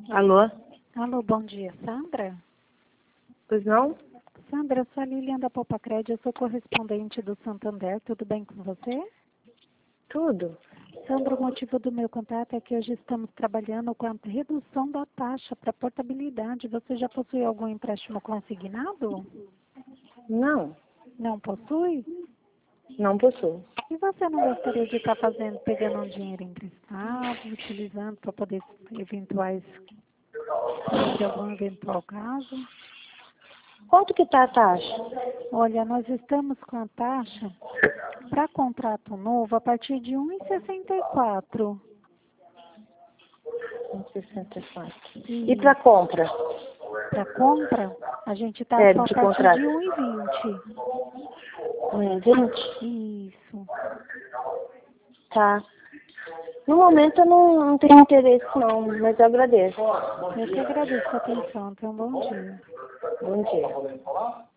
Alô? Alô, bom dia, Sandra? Pois não? Sandra, eu sou a Lilian da Popacred, eu sou correspondente do Santander, tudo bem com você? Tudo. Sandra, o motivo do meu contato é que hoje estamos trabalhando com a redução da taxa para portabilidade. Você já possui algum empréstimo consignado? Não, Não possui? não possuo. E você não gostaria de estar pegando um dinheiro emprestado, utilizando para poder sair de algum eventual caso? Quanto que tá a taxa? Olha, nós estamos com a taxa para contrato novo a partir de 1,64. 1,64. E E para compra? para compra, a gente está É, só a de partir contrato. de 1,20. 1,20? Isso. Tá. No momento eu não tenho interesse não, mas eu agradeço. Eu que agradeço a atenção. Tenha um bom dia. Bom dia.